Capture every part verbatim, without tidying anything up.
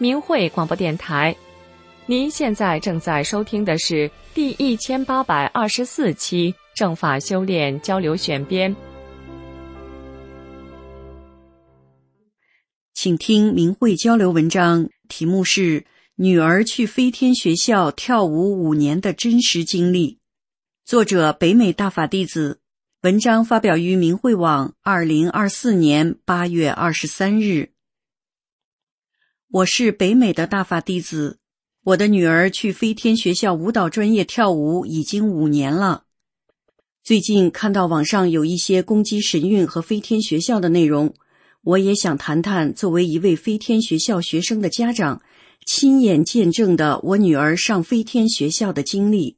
明慧广播电台。您现在正在收听的是第一千八百二十四期正法修炼交流选编。 请听明慧交流文章，题目是女儿去飞天学校跳舞五年的真实经历，作者北美大法弟子，文章发表于明慧网二零二四年八月二十三日。我是北美的大法弟子，我的女儿去飞天学校舞蹈专业跳舞已经五年了。最近看到网上有一些攻击神韵和飞天学校的内容，我也想谈谈作为一位飞天学校学生的家长，亲眼见证的我女儿上飞天学校的经历。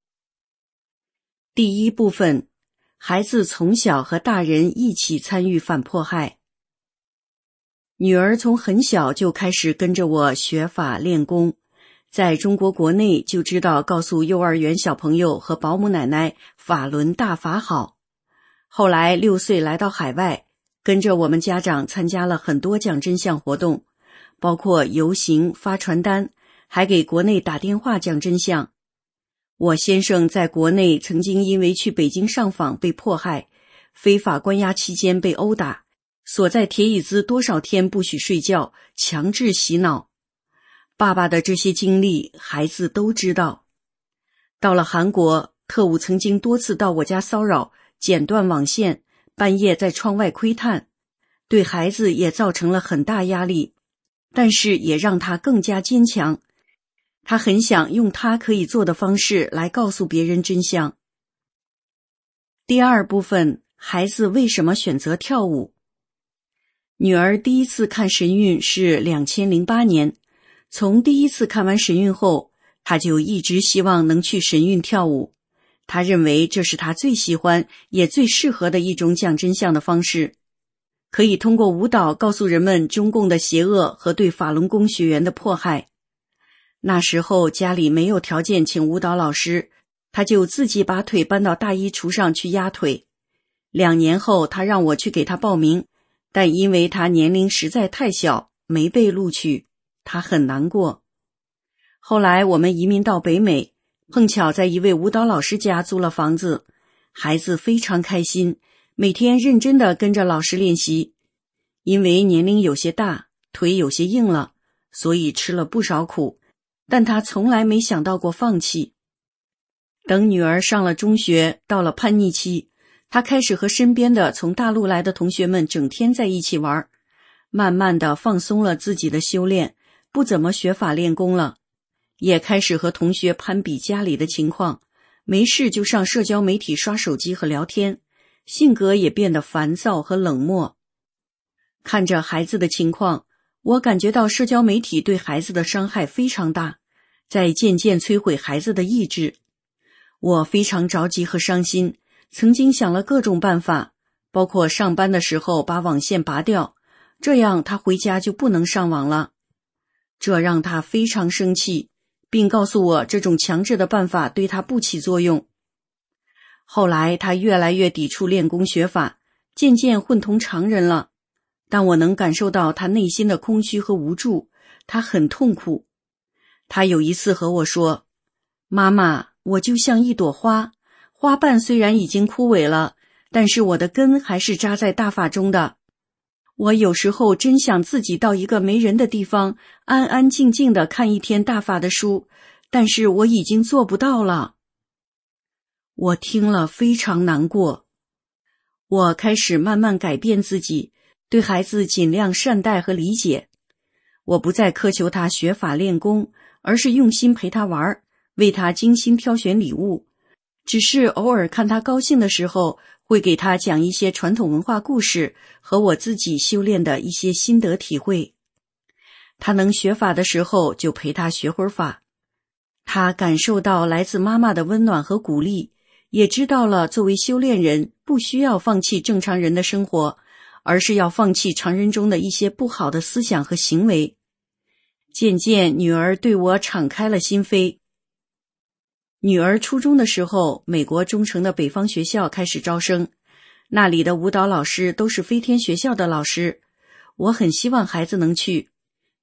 第一部分，孩子从小和大人一起参与反迫害。女儿从很小就开始跟着我学法练功，在中国国内就知道告诉幼儿园小朋友和保姆奶奶法轮大法好。后来六岁来到海外，跟着我们家长参加了很多讲真相活动，包括游行、发传单，还给国内打电话讲真相。我先生在国内曾经因为去北京上访被迫害，非法关押期间被殴打，锁在铁椅子多少天不许睡觉，强制洗脑。爸爸的这些经历孩子都知道。到了韩国，特务曾经多次到我家骚扰，剪断网线，半夜在窗外窥探，对孩子也造成了很大压力，但是也让他更加坚强。他很想用他可以做的方式来告诉别人真相。第二部分，孩子为什么选择跳舞？女儿第一次看神韵是两千零八年，从第一次看完神韵后，她就一直希望能去神韵跳舞。她认为这是她最喜欢也最适合的一种讲真相的方式，可以通过舞蹈告诉人们中共的邪恶和对法轮功学员的迫害。那时候家里没有条件请舞蹈老师，她就自己把腿搬到大衣橱上去压腿。两年后她让我去给她报名，但因为她年龄实在太小，没被录取，她很难过。后来我们移民到北美，碰巧在一位舞蹈老师家租了房子，孩子非常开心，每天认真地跟着老师练习。因为年龄有些大，腿有些硬了，所以吃了不少苦，但他从来没想到过放弃。等女儿上了中学，到了叛逆期，他开始和身边的从大陆来的同学们整天在一起玩，慢慢地放松了自己的修炼，不怎么学法练功了，也开始和同学攀比家里的情况，没事就上社交媒体刷手机和聊天，性格也变得烦躁和冷漠。看着孩子的情况，我感觉到社交媒体对孩子的伤害非常大，在渐渐摧毁孩子的意志。我非常着急和伤心，曾经想了各种办法，包括上班的时候把网线拔掉，这样他回家就不能上网了。这让他非常生气，并告诉我这种强制的办法对他不起作用。后来他越来越抵触练功学法，渐渐混同常人了，但我能感受到他内心的空虚和无助，他很痛苦。他有一次和我说，妈妈，我就像一朵花，花瓣虽然已经枯萎了，但是我的根还是扎在大法中的。我有时候真想自己到一个没人的地方，安安静静地看一天大法的书，但是我已经做不到了。我听了非常难过。我开始慢慢改变自己，对孩子尽量善待和理解。我不再苛求他学法练功，而是用心陪他玩，为他精心挑选礼物。只是偶尔看他高兴的时候，会给他讲一些传统文化故事和我自己修炼的一些心得体会。他能学法的时候，就陪他学会法。他感受到来自妈妈的温暖和鼓励，也知道了作为修炼人不需要放弃正常人的生活，而是要放弃常人中的一些不好的思想和行为。渐渐女儿对我敞开了心扉。女儿初中的时候，美国中城的北方学校开始招生，那里的舞蹈老师都是飞天学校的老师，我很希望孩子能去。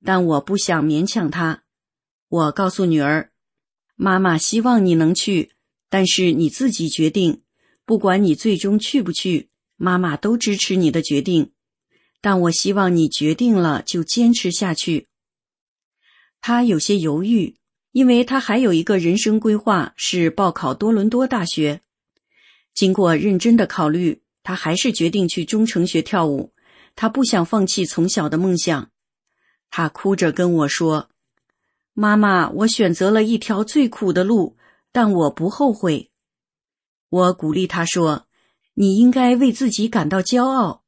但我不想勉强她。我告诉女儿，妈妈希望你能去，但是你自己决定，不管你最终去不去，妈妈都支持你的决定。但我希望你决定了就坚持下去。她有些犹豫，因为她还有一个人生规划是报考多伦多大学。经过认真的考虑，她还是决定去中城学跳舞。她不想放弃从小的梦想。她哭着跟我说，妈妈，我选择了一条最苦的路，但我不后悔。我鼓励她说，你应该为自己感到骄傲。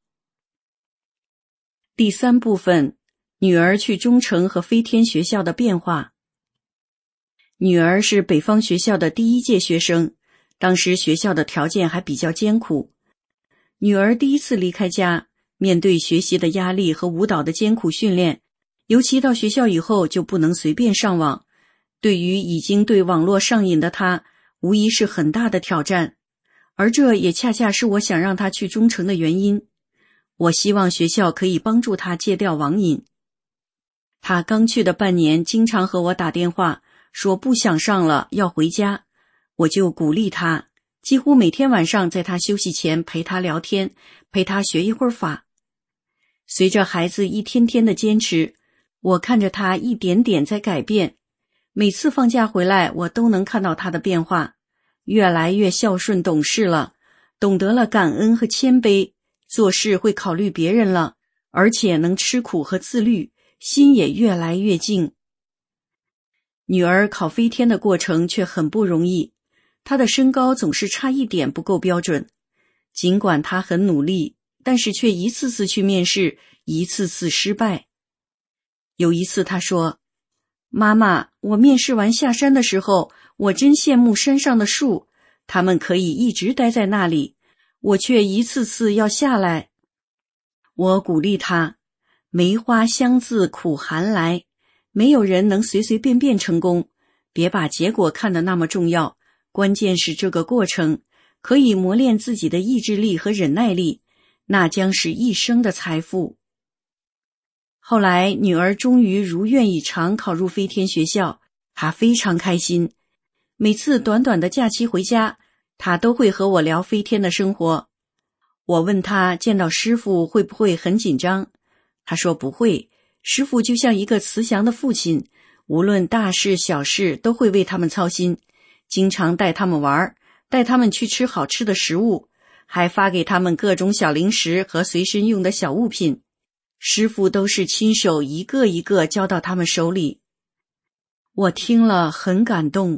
第三部分，女儿去中城和飞天学校的变化。女儿是北方学校的第一届学生，当时学校的条件还比较艰苦。女儿第一次离开家，面对学习的压力和舞蹈的艰苦训练，尤其到学校以后就不能随便上网，对于已经对网络上瘾的她，无疑是很大的挑战。而这也恰恰是我想让她去中城的原因。我希望学校可以帮助她戒掉网瘾。她刚去的半年，经常和我打电话，说不想上了，要回家。我就鼓励她，几乎每天晚上在她休息前陪她聊天，陪她学一会儿法。随着孩子一天天的坚持，我看着她一点点在改变。每次放假回来，我都能看到她的变化，越来越孝顺懂事了，懂得了感恩和谦卑，做事会考虑别人了，而且能吃苦和自律，心也越来越静。女儿考飞天的过程却很不容易，她的身高总是差一点不够标准。尽管她很努力，但是却一次次去面试，一次次失败。有一次她说，妈妈，我面试完下山的时候，我真羡慕山上的树，它们可以一直待在那里，我却一次次要下来。我鼓励她，梅花香自苦寒来，没有人能随随便便成功，别把结果看得那么重要，关键是这个过程，可以磨练自己的意志力和忍耐力，那将是一生的财富。后来女儿终于如愿以偿考入飞天学校，她非常开心。每次短短的假期回家，她都会和我聊飞天的生活。我问她见到师傅会不会很紧张，她说不会，师傅就像一个慈祥的父亲，无论大事小事都会为他们操心，经常带他们玩，带他们去吃好吃的食物，还发给他们各种小零食和随身用的小物品。师傅都是亲手一个一个交到他们手里。我听了很感动。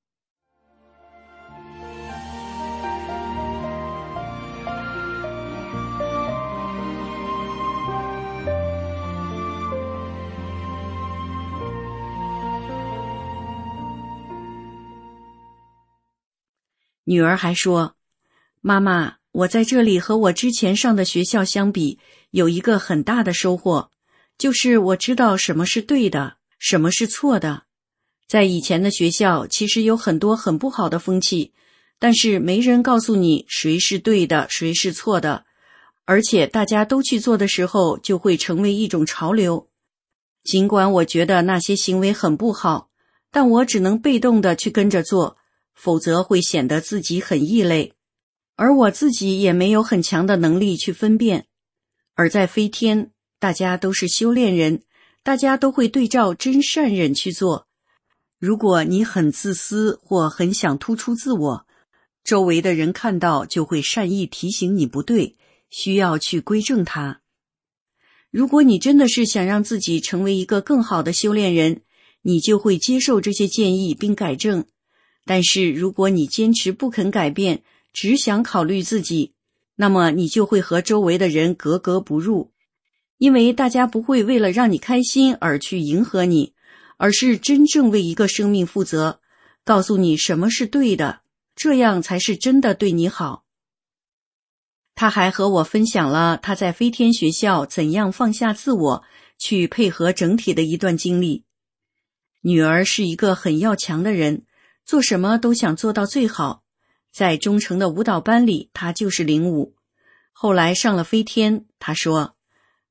女儿还说，妈妈，我在这里和我之前上的学校相比，有一个很大的收获，就是我知道什么是对的，什么是错的。在以前的学校，其实有很多很不好的风气，但是没人告诉你谁是对的，谁是错的，而且大家都去做的时候，就会成为一种潮流。尽管我觉得那些行为很不好，但我只能被动的去跟着做，否则会显得自己很异类，而我自己也没有很强的能力去分辨。而在飞天，大家都是修炼人，大家都会对照真善忍去做。如果你很自私或很想突出自我，周围的人看到就会善意提醒你不对，需要去归正它。如果你真的是想让自己成为一个更好的修炼人，你就会接受这些建议并改正。但是如果你坚持不肯改变，只想考虑自己，那么你就会和周围的人格格不入，因为大家不会为了让你开心而去迎合你，而是真正为一个生命负责，告诉你什么是对的，这样才是真的对你好。他还和我分享了他在飞天学校怎样放下自我，去配合整体的一段经历。女儿是一个很要强的人，做什么都想做到最好。在中城的舞蹈班里，她就是领舞。后来上了飞天，她说，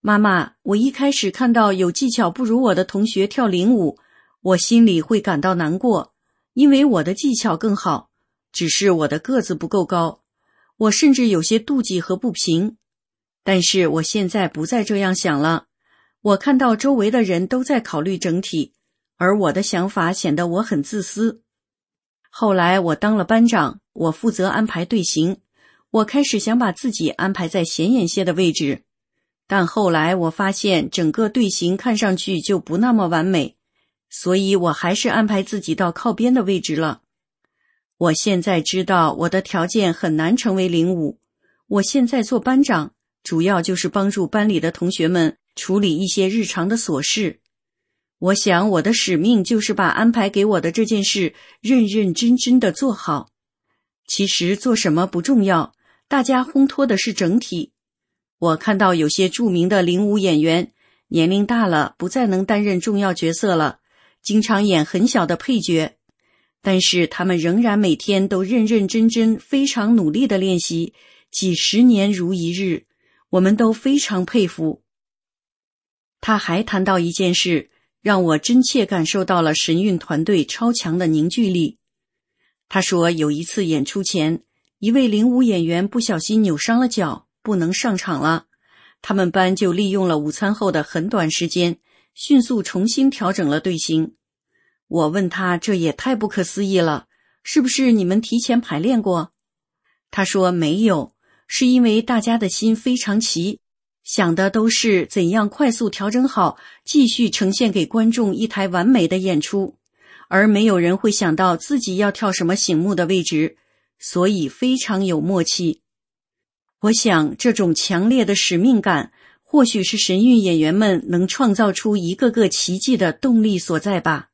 妈妈，我一开始看到有技巧不如我的同学跳领舞，我心里会感到难过，因为我的技巧更好，只是我的个子不够高，我甚至有些妒忌和不平。但是我现在不再这样想了，我看到周围的人都在考虑整体，而我的想法显得我很自私。后来我当了班长，我负责安排队形，我开始想把自己安排在显眼些的位置，但后来我发现整个队形看上去就不那么完美，所以我还是安排自己到靠边的位置了。我现在知道我的条件很难成为领舞，我现在做班长，主要就是帮助班里的同学们处理一些日常的琐事。我想我的使命就是把安排给我的这件事认认真真地做好。其实做什么不重要，大家烘托的是整体。我看到有些著名的领舞演员，年龄大了，不再能担任重要角色了，经常演很小的配角，但是他们仍然每天都认认真真、非常努力地练习，几十年如一日，我们都非常佩服。他还谈到一件事，让我真切感受到了神韵团队超强的凝聚力。他说有一次演出前，一位领舞演员不小心扭伤了脚，不能上场了，他们班就利用了午餐后的很短时间，迅速重新调整了队形。我问他，这也太不可思议了，是不是你们提前排练过？他说没有，是因为大家的心非常齐，想的都是怎样快速调整好，继续呈现给观众一台完美的演出，而没有人会想到自己要跳什么醒目的位置，所以非常有默契。我想这种强烈的使命感，或许是神韵演员们能创造出一个个奇迹的动力所在吧。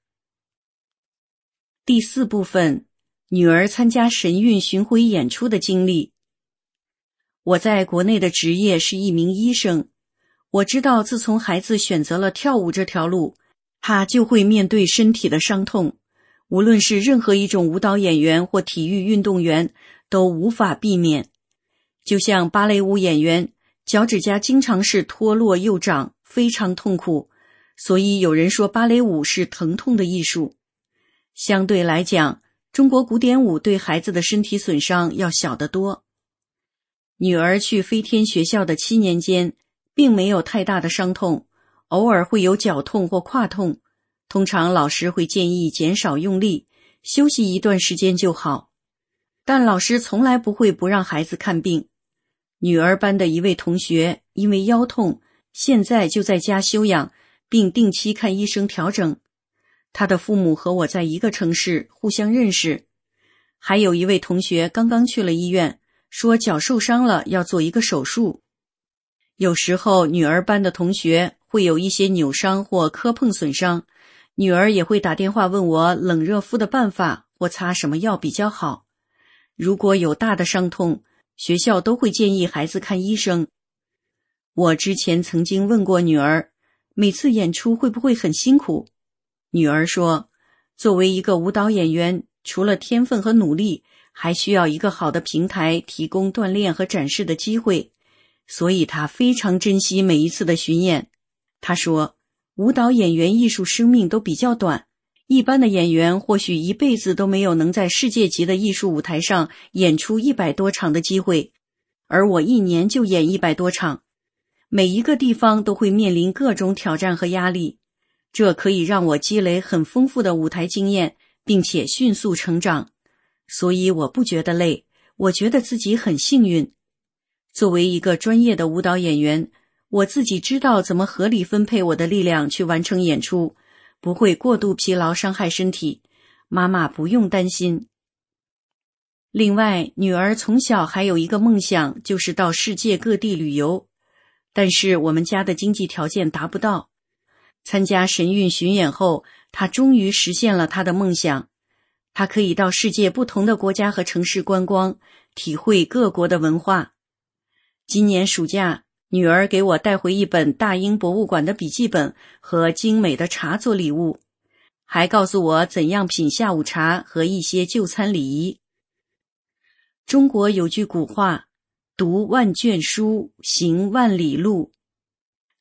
第四部分，女儿参加神韵巡回演出的经历。我在国内的职业是一名医生，我知道自从孩子选择了跳舞这条路，他就会面对身体的伤痛，无论是任何一种舞蹈演员或体育运动员都无法避免。就像芭蕾舞演员，脚趾甲经常是脱落又长，非常痛苦，所以有人说芭蕾舞是疼痛的艺术。相对来讲，中国古典舞对孩子的身体损伤要小得多。女儿去飞天学校的七年间，并没有太大的伤痛，偶尔会有脚痛或胯痛，通常老师会建议减少用力，休息一段时间就好。但老师从来不会不让孩子看病。女儿班的一位同学因为腰痛，现在就在家休养，并定期看医生调整。他的父母和我在一个城市，互相认识。还有一位同学刚刚去了医院，说脚受伤了，要做一个手术。有时候女儿班的同学会有一些扭伤或磕碰损伤，女儿也会打电话问我冷热敷的办法或擦什么药比较好。如果有大的伤痛，学校都会建议孩子看医生。我之前曾经问过女儿，每次演出会不会很辛苦？女儿说，作为一个舞蹈演员，除了天分和努力，还需要一个好的平台提供锻炼和展示的机会，所以她非常珍惜每一次的巡演。她说，舞蹈演员艺术生命都比较短，一般的演员或许一辈子都没有能在世界级的艺术舞台上演出一百多场的机会，而我一年就演一百多场，每一个地方都会面临各种挑战和压力，这可以让我积累很丰富的舞台经验，并且迅速成长。所以我不觉得累，我觉得自己很幸运。作为一个专业的舞蹈演员，我自己知道怎么合理分配我的力量去完成演出，不会过度疲劳伤害身体，妈妈不用担心。另外，女儿从小还有一个梦想，就是到世界各地旅游，但是我们家的经济条件达不到。参加神韵巡演后，她终于实现了她的梦想。她可以到世界不同的国家和城市观光，体会各国的文化。今年暑假，女儿给我带回一本大英博物馆的笔记本和精美的茶做礼物，还告诉我怎样品下午茶和一些就餐礼仪。中国有句古话，读万卷书，行万里路。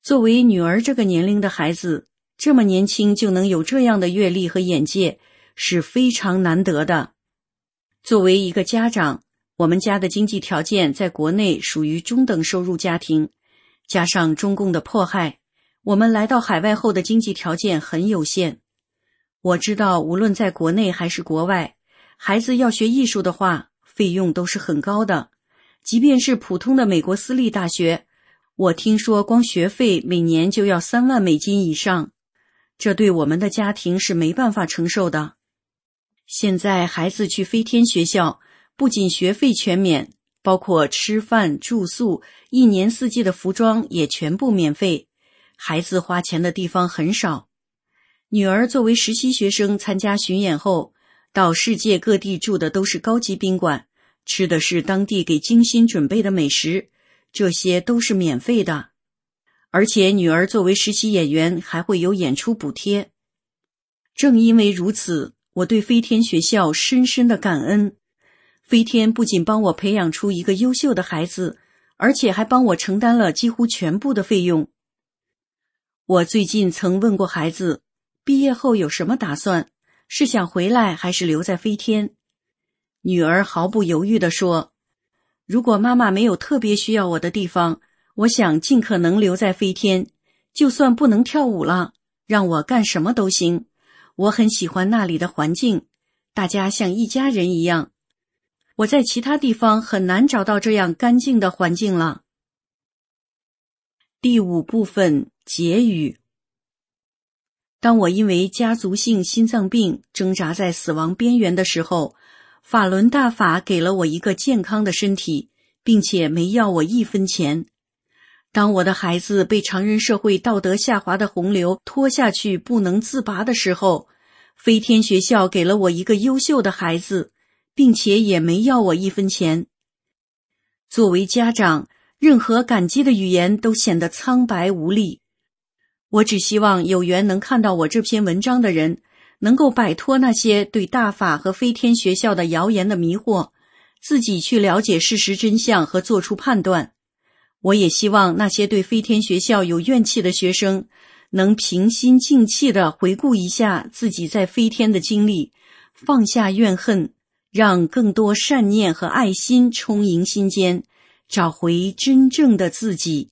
作为女儿这个年龄的孩子，这么年轻就能有这样的阅历和眼界，是非常难得的。作为一个家长，我们家的经济条件在国内属于中等收入家庭，加上中共的迫害，我们来到海外后的经济条件很有限。我知道无论在国内还是国外，孩子要学艺术的话，费用都是很高的。即便是普通的美国私立大学，我听说光学费每年就要三万美金以上，这对我们的家庭是没办法承受的。现在孩子去飞天学校，不仅学费全免，包括吃饭、住宿，一年四季的服装也全部免费，孩子花钱的地方很少。女儿作为实习学生参加巡演后，到世界各地住的都是高级宾馆，吃的是当地给精心准备的美食，这些都是免费的。而且女儿作为实习演员还会有演出补贴。正因为如此，我对飞天学校深深的感恩。飞天不仅帮我培养出一个优秀的孩子，而且还帮我承担了几乎全部的费用。我最近曾问过孩子，毕业后有什么打算？是想回来还是留在飞天？女儿毫不犹豫地说，如果妈妈没有特别需要我的地方，我想尽可能留在飞天，就算不能跳舞了，让我干什么都行。我很喜欢那里的环境，大家像一家人一样。我在其他地方很难找到这样干净的环境了。第五部分，结语。当我因为家族性心脏病挣扎在死亡边缘的时候，法轮大法给了我一个健康的身体，并且没要我一分钱。当我的孩子被常人社会道德下滑的洪流拖下去不能自拔的时候，飞天学校给了我一个优秀的孩子，并且也没要我一分钱。作为家长，任何感激的语言都显得苍白无力。我只希望有缘能看到我这篇文章的人，能够摆脱那些对大法和飞天学校的谣言的迷惑，自己去了解事实真相和做出判断。我也希望那些对飞天学校有怨气的学生，能平心静气地回顾一下自己在飞天的经历，放下怨恨，让更多善念和爱心充盈心间，找回真正的自己。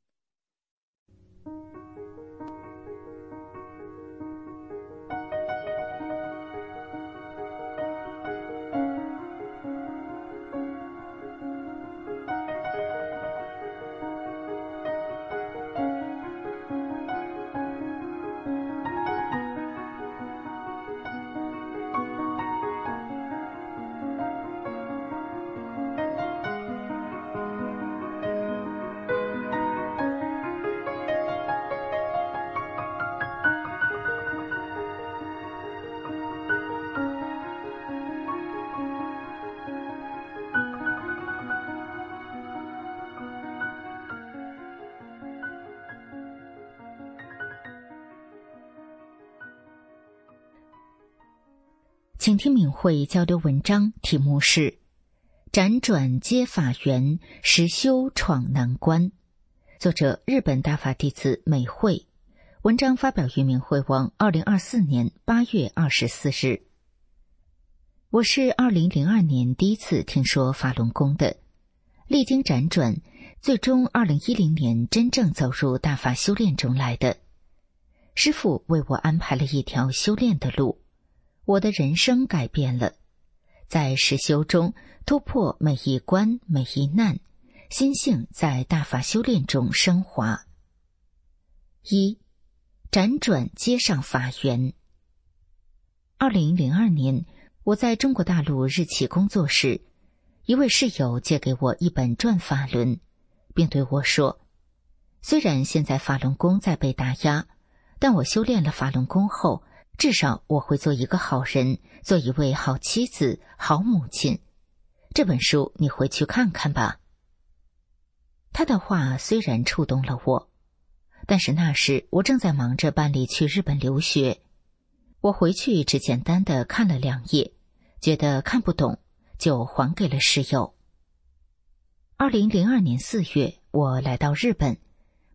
请听敏慧交流文章，题目是辗转接法缘，实修闯难关，作者日本大法弟子美慧，文章发表于敏慧网二零二四年八月二十四日。我是二零零二年第一次听说法轮功的，历经辗转，最终二零一零年真正走入大法修炼中来的。师父为我安排了一条修炼的路，我的人生改变了，在实修中突破每一关每一难，心性在大法修炼中升华。一、辗转接上法缘。二零零二年，我在中国大陆日企工作时，一位室友借给我一本转法轮，并对我说，虽然现在法轮功在被打压，但我修炼了法轮功后，至少我会做一个好人，做一位好妻子、好母亲。这本书你回去看看吧。他的话虽然触动了我，但是那时我正在忙着办理去日本留学。我回去只简单的看了两页，觉得看不懂，就还给了室友。二零零二年四月，我来到日本，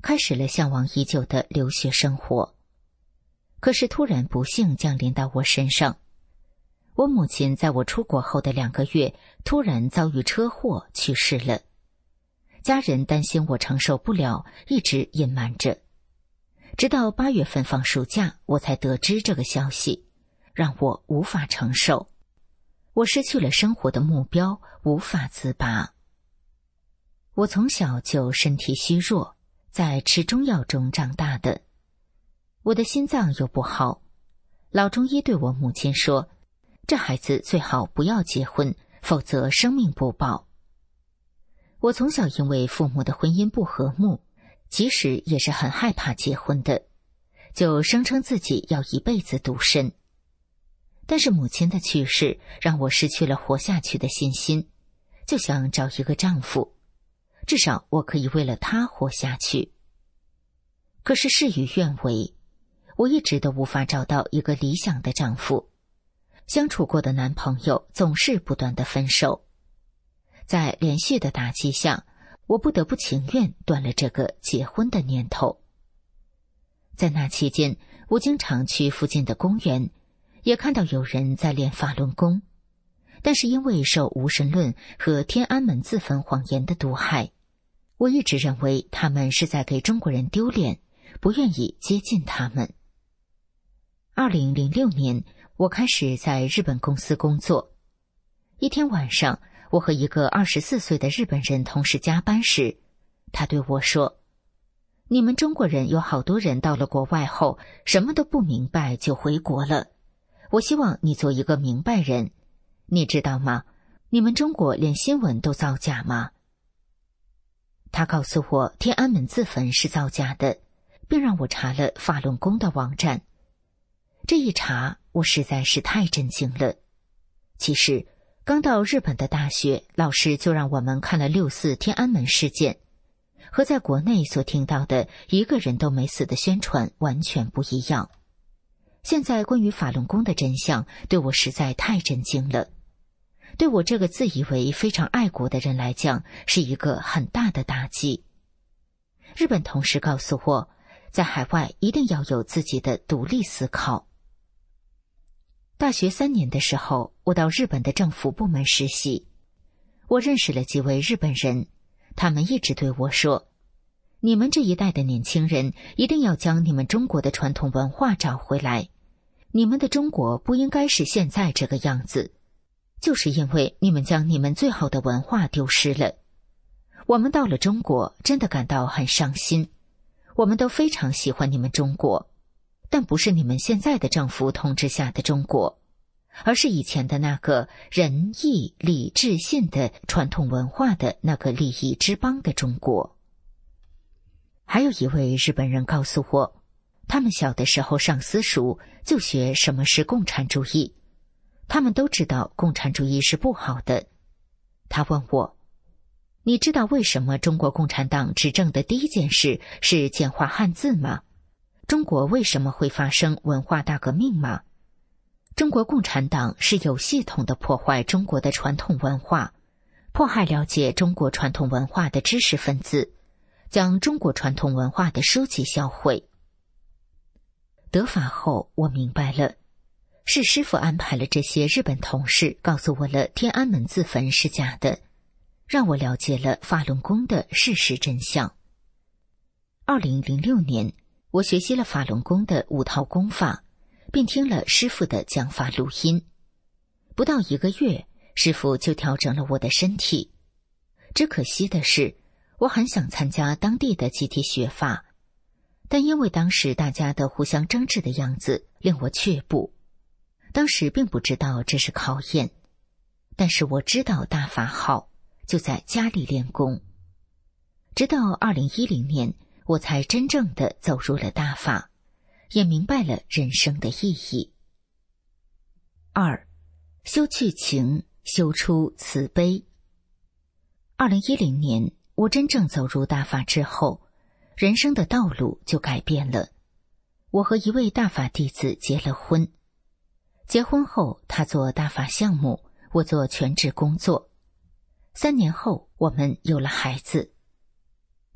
开始了向往已久的留学生活。可是突然不幸降临到我身上，我母亲在我出国后的两个月突然遭遇车祸去世了。家人担心我承受不了，一直隐瞒着。直到八月份放暑假，我才得知这个消息，让我无法承受。我失去了生活的目标，无法自拔。我从小就身体虚弱，在吃中药中长大的。我的心脏又不好，老中医对我母亲说，这孩子最好不要结婚，否则生命不保。我从小因为父母的婚姻不和睦，其实也是很害怕结婚的，就声称自己要一辈子独身。但是母亲的去世让我失去了活下去的信心，就想找一个丈夫，至少我可以为了他活下去。可是事与愿违，我一直都无法找到一个理想的丈夫，相处过的男朋友总是不断的分手。在连续的打击下，我不得不情愿断了这个结婚的念头。在那期间，我经常去附近的公园，也看到有人在练法轮功，但是因为受无神论和天安门自焚谎言的毒害，我一直认为他们是在给中国人丢脸，不愿意接近他们。二零零六年，我开始在日本公司工作。一天晚上，我和一个二十四岁的日本人同事加班时，他对我说，你们中国人有好多人到了国外后什么都不明白就回国了，我希望你做一个明白人。你知道吗？你们中国连新闻都造假吗？他告诉我天安门自焚是造假的，并让我查了法轮功的网站。这一查，我实在是太震惊了。其实刚到日本的大学，老师就让我们看了六四天安门事件，和在国内所听到的一个人都没死的宣传完全不一样。现在关于法轮功的真相对我实在太震惊了，对我这个自以为非常爱国的人来讲，是一个很大的打击。日本同事告诉我，在海外一定要有自己的独立思考。大学三年的时候，我到日本的政府部门实习，我认识了几位日本人，他们一直对我说，你们这一代的年轻人一定要将你们中国的传统文化找回来，你们的中国不应该是现在这个样子，就是因为你们将你们最好的文化丢失了。我们到了中国真的感到很伤心，我们都非常喜欢你们中国，但不是你们现在的政府统治下的中国，而是以前的那个仁义礼智信的传统文化的那个利益之邦的中国。还有一位日本人告诉我，他们小的时候上私塾就学什么是共产主义，他们都知道共产主义是不好的。他问我，你知道为什么中国共产党执政的第一件事是简化汉字吗？中国为什么会发生文化大革命吗？中国共产党是有系统的破坏中国的传统文化，迫害了解中国传统文化的知识分子，将中国传统文化的书籍销毁。得法后，我明白了，是师父安排了这些日本同事告诉我了天安门自焚是假的，让我了解了法轮功的事实真相。二零零六年，我学习了法轮功的五套功法，并听了师父的讲法录音。不到一个月，师父就调整了我的身体。只可惜的是，我很想参加当地的集体学法，但因为当时大家的互相争执的样子令我却步。当时并不知道这是考验，但是我知道大法好，就在家里练功。直到二零一零年，我才真正的走入了大法，也明白了人生的意义。二，修去情，修出慈悲。二零一零年，我真正走入大法之后，人生的道路就改变了。我和一位大法弟子结了婚，结婚后他做大法项目，我做全职工作。三年后，我们有了孩子。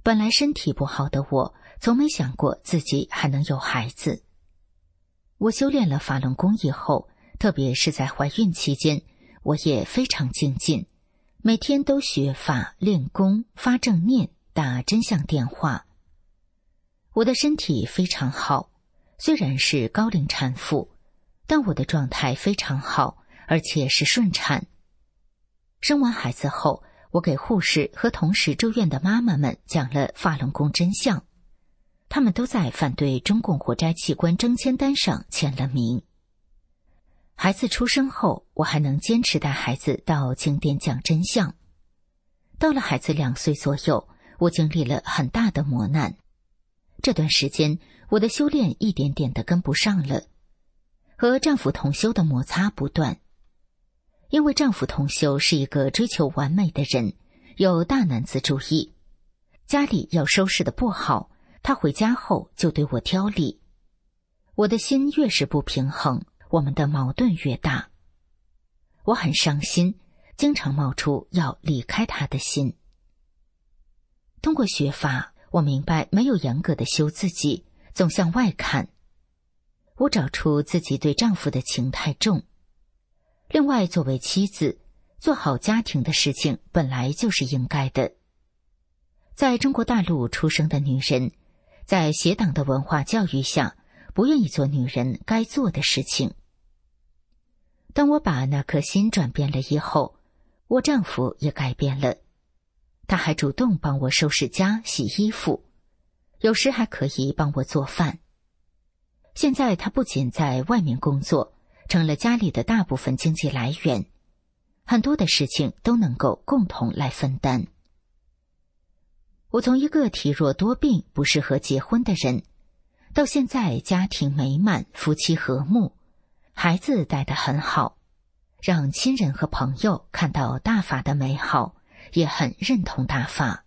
本来身体不好的我，从没想过自己还能有孩子。我修炼了法轮功以后，特别是在怀孕期间，我也非常精进，每天都学法练功，发正念，打真相电话。我的身体非常好，虽然是高龄产妇，但我的状态非常好，而且是顺产。生完孩子后，我给护士和同时住院的妈妈们讲了法轮功真相，他们都在反对中共活摘器官征签单上签了名。孩子出生后，我还能坚持带孩子到景点讲真相。到了孩子两岁左右，我经历了很大的磨难。这段时间，我的修炼一点点的跟不上了，和丈夫同修的摩擦不断。因为丈夫同修是一个追求完美的人，有大男子主义，家里要收拾的不好，他回家后就对我挑理。我的心越是不平衡，我们的矛盾越大。我很伤心，经常冒出要离开他的心。通过学法，我明白没有严格的修自己，总向外看。我找出自己对丈夫的情太重。另外，作为妻子，做好家庭的事情本来就是应该的。在中国大陆出生的女人，在邪党的文化教育下，不愿意做女人该做的事情。当我把那颗心转变了以后，我丈夫也改变了。他还主动帮我收拾家、洗衣服，有时还可以帮我做饭。现在他不仅在外面工作，成了家里的大部分经济来源，很多的事情都能够共同来分担。我从一个体弱多病、不适合结婚的人，到现在家庭美满，夫妻和睦，孩子带得很好，让亲人和朋友看到大法的美好，也很认同大法。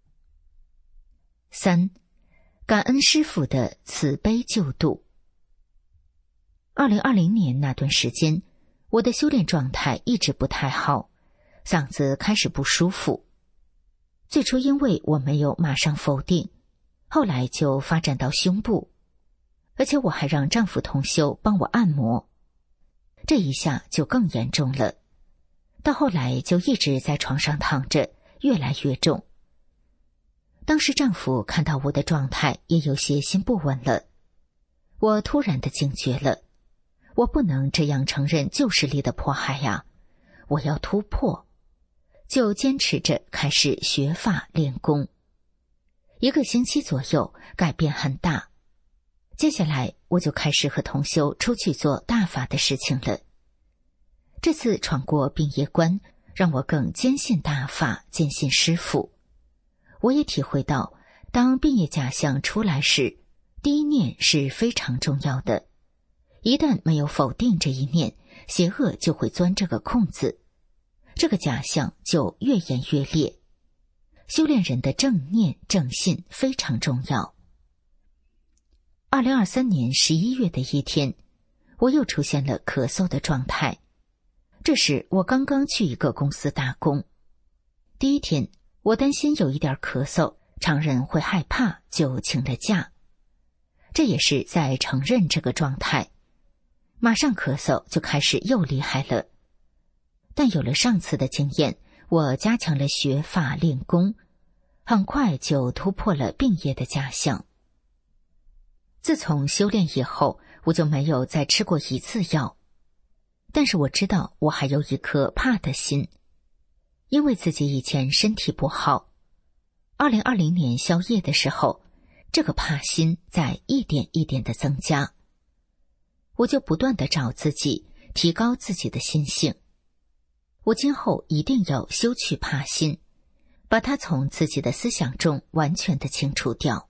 三，感恩师父的慈悲救度。二零二零年那段时间，我的修炼状态一直不太好，嗓子开始不舒服。最初因为我没有马上否定，后来就发展到胸部，而且我还让丈夫同修帮我按摩，这一下就更严重了。到后来就一直在床上躺着，越来越重。当时丈夫看到我的状态也有些心不稳了，我突然的警觉了，我不能这样承认旧势力的迫害呀，我要突破，就坚持着开始学法练功。一个星期左右，改变很大。接下来我就开始和同修出去做大法的事情了。这次闯过病业关，让我更坚信大法，坚信师父。我也体会到，当病业假象出来时，第一念是非常重要的。一旦没有否定这一念，邪恶就会钻这个空子，这个假象就越演越烈。修炼人的正念正信非常重要。二零二三年十一月的一天，我又出现了咳嗽的状态。这时我刚刚去一个公司打工。第一天，我担心有一点咳嗽，常人会害怕，就请了假。这也是在承认这个状态。马上咳嗽就开始又厉害了。但有了上次的经验，我加强了学法练功，很快就突破了病业的假象。自从修炼以后，我就没有再吃过一次药。但是我知道我还有一颗怕的心，因为自己以前身体不好。二零二零年宵夜的时候，这个怕心在一点一点的增加。我就不断的找自己，提高自己的心性。我今后一定要修去怕心，把它从自己的思想中完全的清除掉。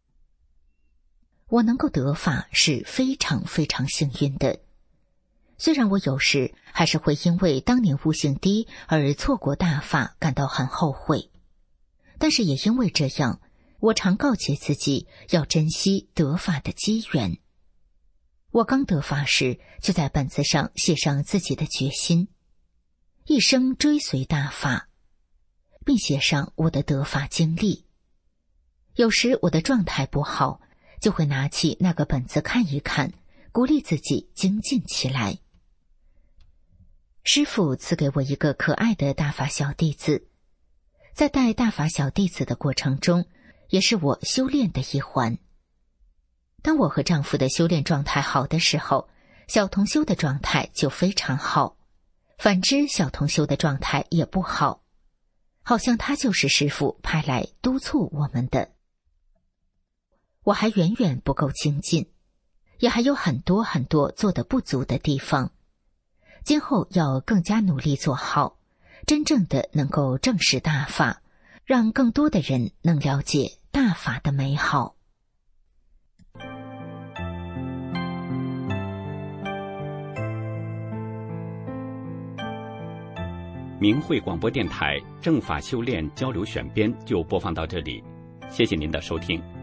我能够得法是非常非常幸运的。虽然我有时还是会因为当年悟性低而错过大法感到很后悔，但是也因为这样，我常告诫自己要珍惜得法的机缘。我刚得法时，就在本子上写上自己的决心，一生追随大法，并写上我的得法经历。 有时我的状态不好，就会拿起那个本子看一看，鼓励自己精进起来。师父赐给我一个可爱的大法小弟子，在带大法小弟子的过程中，也是我修炼的一环。当我和丈夫的修炼状态好的时候，小同修的状态就非常好，反之小同修的状态也不好，好像他就是师父派来督促我们的。我还远远不够精进，也还有很多很多做得不足的地方，今后要更加努力做好，真正的能够正视大法，让更多的人能了解大法的美好。 明慧广播电台正法修炼交流选编就播放到这里，谢谢您的收听。